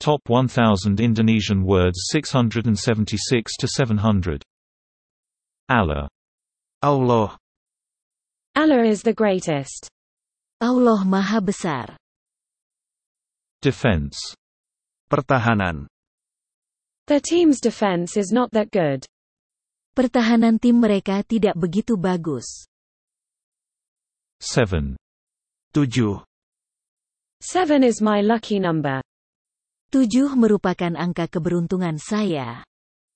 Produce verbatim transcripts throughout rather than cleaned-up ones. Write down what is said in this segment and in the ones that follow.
Top one thousand Indonesian words six hundred seventy-six to seven hundred. Allah. Allah. Allah is the greatest. Allah Maha Besar. Defense. Pertahanan. Their team's defense is not that good. Pertahanan tim mereka tidak begitu bagus. Seven. Tujuh. Seven is my lucky number. Tujuh merupakan angka keberuntungan saya.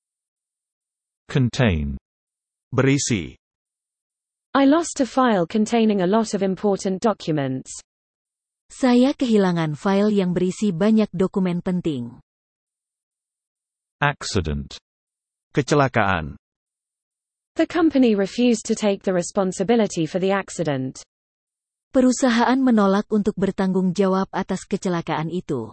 Contain. Berisi. I lost a file containing a lot of important documents. Saya kehilangan file yang berisi banyak dokumen penting. Accident. Kecelakaan. The company refused to take the responsibility for the accident. Perusahaan menolak untuk bertanggung jawab atas kecelakaan itu.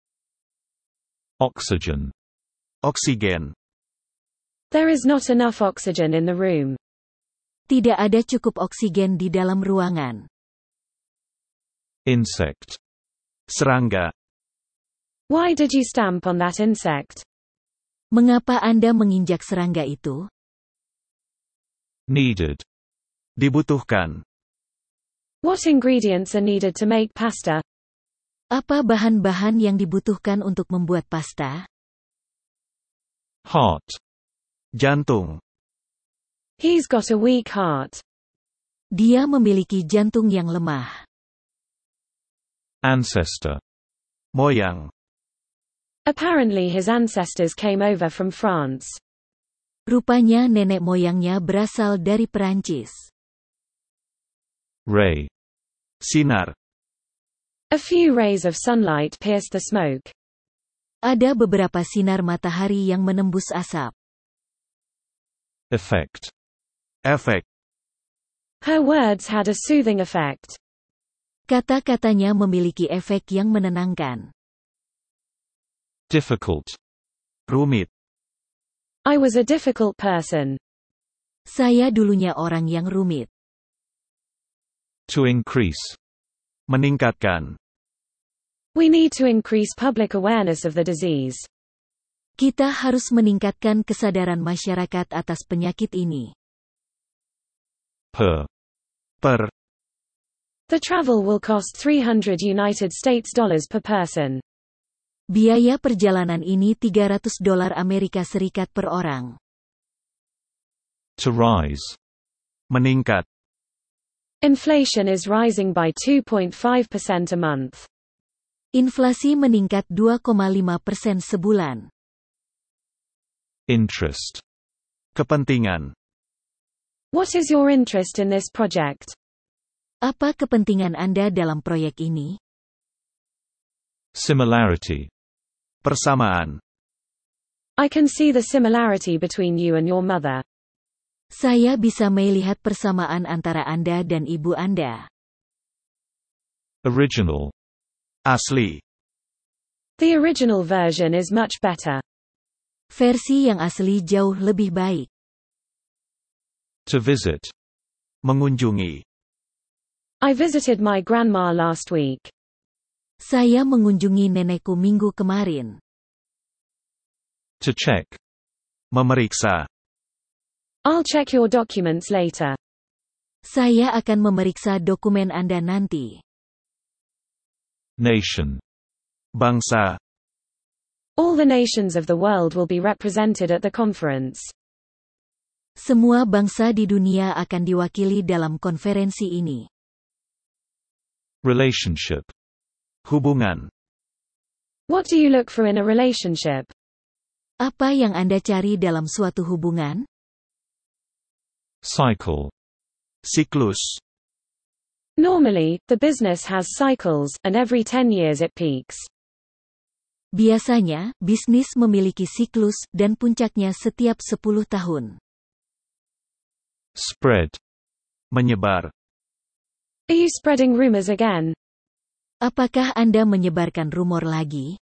Oxygen. Oksigen. There is not enough oxygen in the room. Tidak ada cukup oksigen di dalam ruangan. Insect. Serangga. Why did you stamp on that insect? Mengapa Anda menginjak serangga itu? Needed. Dibutuhkan. What ingredients are needed to make pasta? Apa bahan-bahan yang dibutuhkan untuk membuat pasta? Heart. Jantung. He's got a weak heart. Dia memiliki jantung yang lemah. Ancestor. Moyang. Apparently his ancestors came over from France. Rupanya nenek moyangnya berasal dari Perancis. Ray. Sinar. A few rays of sunlight pierced the smoke. Ada beberapa sinar matahari yang menembus asap. Effect. Efek. Her words had a soothing effect. Kata-katanya memiliki efek yang menenangkan. Difficult. Rumit. I was a difficult person. Saya dulunya orang yang rumit. To increase. Meningkatkan. We need to increase public awareness of the disease. Kita harus meningkatkan kesadaran masyarakat atas penyakit ini. Per. Per. The travel will cost three hundred United States dollars per person. Biaya perjalanan ini tiga ratus dolar Amerika Serikat per orang. To rise. Meningkat. Inflation is rising by two point five percent a month. Inflasi meningkat dua koma lima persen sebulan. Interest. Kepentingan. What is your interest in this project? Apa kepentingan Anda dalam proyek ini? Similarity. Persamaan. I can see the similarity between you and your mother. Saya bisa melihat persamaan antara Anda dan ibu Anda. Original. Asli. The original version is much better. Versi yang asli jauh lebih baik. To visit. Mengunjungi. I visited my grandma last week. Saya mengunjungi nenekku minggu kemarin. To check. Memeriksa. I'll check your documents later. Saya akan memeriksa dokumen Anda nanti. Nation. Bangsa. All the nations of the world will be represented at the conference. Semua bangsa di dunia akan diwakili dalam konferensi ini. Relationship. Hubungan. What do you look for in a relationship? Apa yang Anda cari dalam suatu hubungan? Cycle. Siklus. Normally, the business has cycles, and every ten years it peaks. Biasanya, bisnis memiliki siklus, dan puncaknya setiap sepuluh tahun. Spread. Menyebar. Are you spreading rumors again? Apakah Anda menyebarkan rumor lagi?